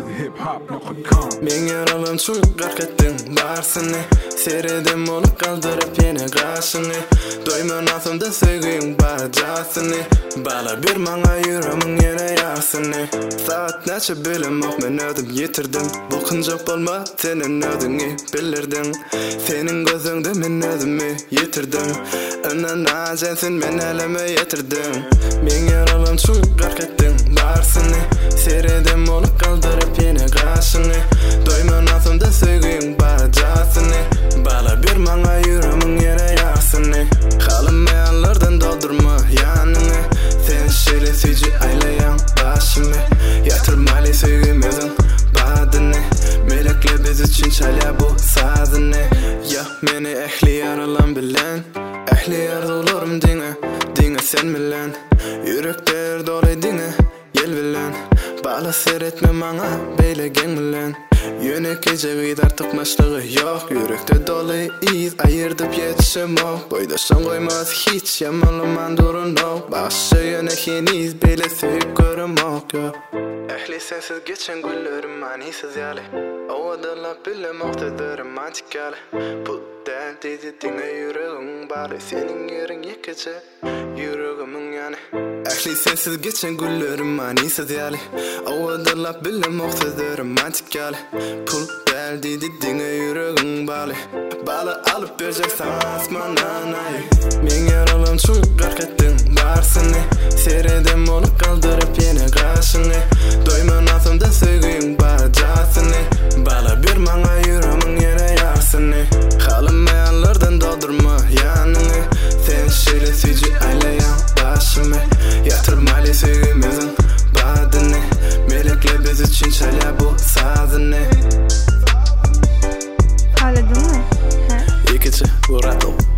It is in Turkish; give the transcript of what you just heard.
www.hiphop.com. Men yaralım çuğuk garkettin barsını Seyredim olup kaldırıp yine karşını Doyman aslımda sevgiyim bacasını Bala bir manga yüreğimin yine yarsını Saat neçe bilim ok men ödüm yitirdim Bu kıncak olma senin ödünü bilirdim Senin gözünde men ödümü yitirdim Önden acensin men elime yitirdim Men yaralım çuğuk garkettin barsını Seyredim olup kaldırıp yine karşını Doyman aslımda sevgiyim bacasını Bala bir manga yüreğimin yine yarsını Kalınmayanlardan doldurma yanını Sen şöyle sücü aylayan başımı Yatırmalı sevgimizin badını Melekle biz için çalya bu sazını Ya meni ehli yaralan bilen Ehli yardılarım dine sen bilen Yürekler dolu dine yel bilen Bala seyretme bana beyle gen bilen Yönek gece gidar tıkmaşlığı yok Yürekte dolu iz ayırdıp yetişim o Boydaşan koymaz hiç yamanlaman durun o Başı yönekin iz beyle sevip görüm ok yok Ehli sensiz geçen güllerim manisiz yali Ovadala bilem oktadır romantik yali Bu del dedi dine yüreğim bari Senin yerin yıkıcı yüreğimin yani Ehli sensiz geçen güllerim manisiz yali Ovadala bilem oktadır romantik yali Pul del dedi dine yüreğim bari Bala alıp vereceksen asmandan ay Men yaralım çuğuk garkettin barsını Seyredim olup kaldırıp yine karşını Doyman aslımda sevgiyim bacasını Bala bir manga yüreğimin yine yarsını Kalınmayanlardan doldurma yanını Sen şöyle sücü aylayan başımı Yatırmalı sevgimizin badını Melekle biz için çalya bu sazını Ağladın mı? İkici bu rato